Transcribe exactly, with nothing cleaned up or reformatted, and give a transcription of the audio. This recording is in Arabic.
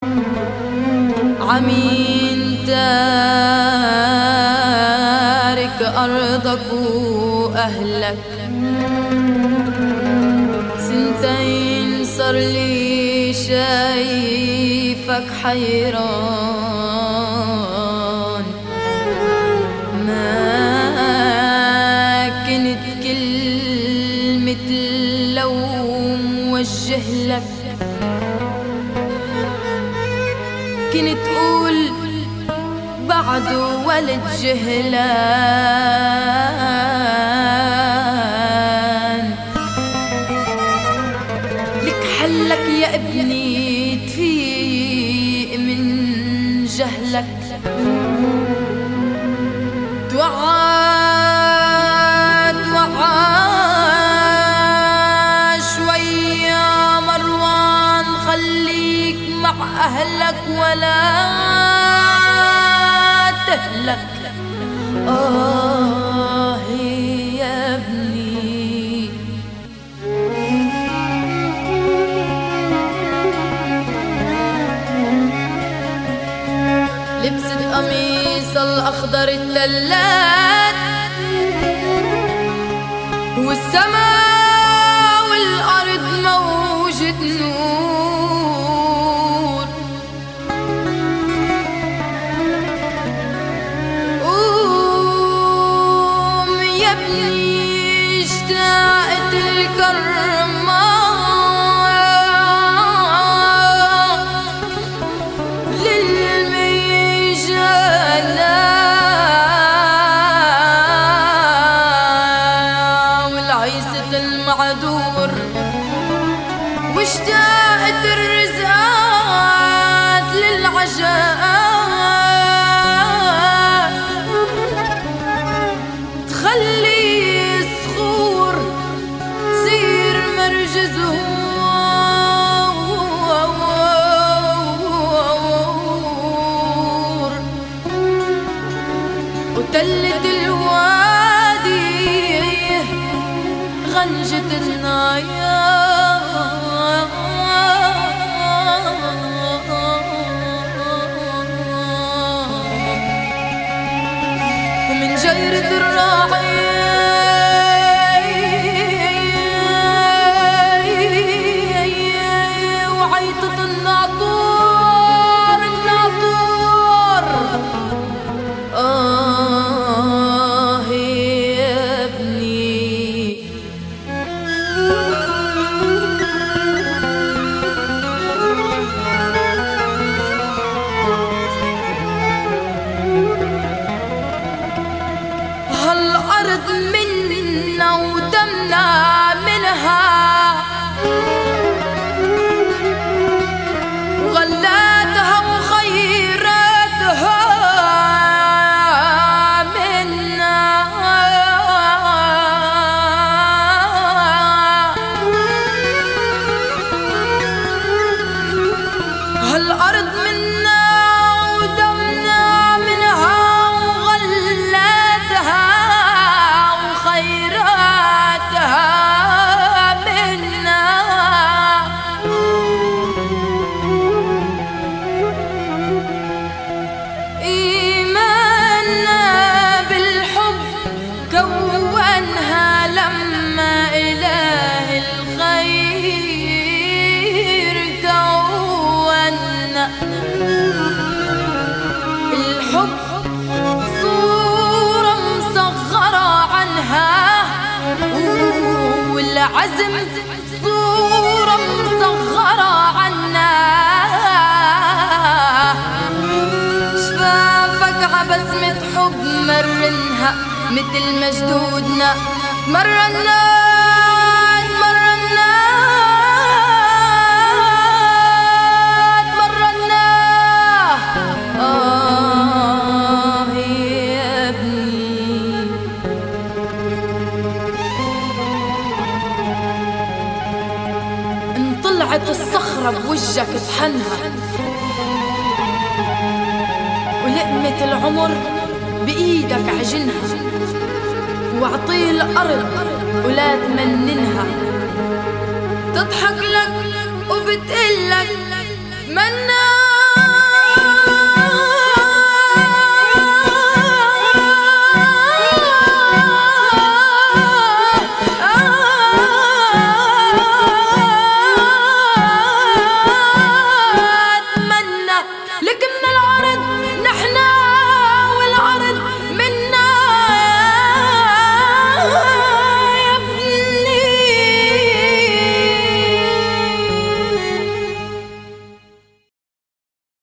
عمين تارك أرضك وأهلك، سنتين صار لي شايفك حيران، ما كنت كلمة لوم وجه لك، كنت تقول بعده ولد جهلان، لك حلك يا ابني تفيق من جهلك، توعى توعى شوية مروان، خليك مع أهلك ولا تهلك. آه يا ابني لبست قميص الأخضر التلات، والسماء والأرض موجة نور، قوم يا ابني اشتاقت الكرمة المعدور، واشتاقت الرزقات للعجاء، تخلي صخور تصير مرج زهور، وتلت الوادي غنجة النايا، ومن جيرة الراعي وعيطة الناطور الناطور. آه يا ابني هالأرض منا ودمنا منها، وغلاتها وخيراتها منا، هالأرض منا ودمنا منها، وغلاتها وخيراتها منا، إيماننا بالحب كونها لما إله الخير كوننا، الحب صورة مصغرة عنها، والعزم صورة مصغرة عنا، شفافك عبسمة حب مرنها مثل مجدودنا، مرنا مرنا مرنا. آه يا ابني ان طلعت الصخرة بوجهك بحنها، ولقمة العمر بإيدك عجنها، واعطيه الأرض ولا تمننها، تضحك لك وبتقلك منا